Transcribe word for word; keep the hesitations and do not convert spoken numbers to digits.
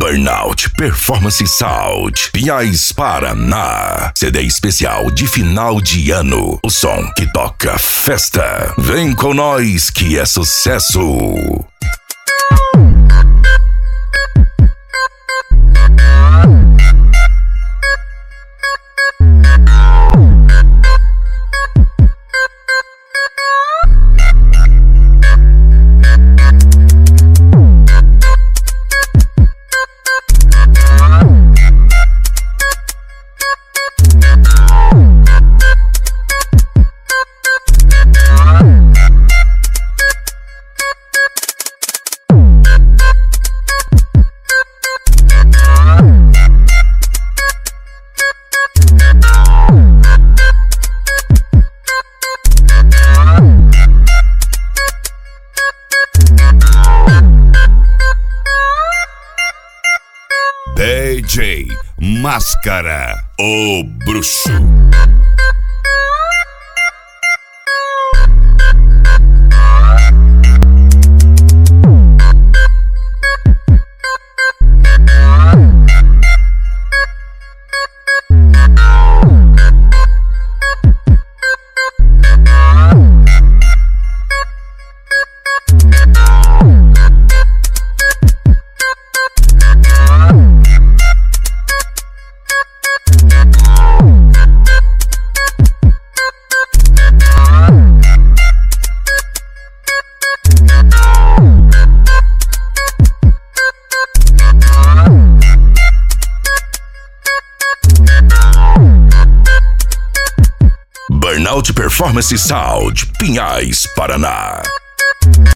Burnout Performance Sound, Pinhais, Paraná. C D especial de final de ano. O som que toca festa. Vem com nós que é sucesso. D J Máscara, o bruxo. Burnout Performance Sound, Pinhais, Paraná.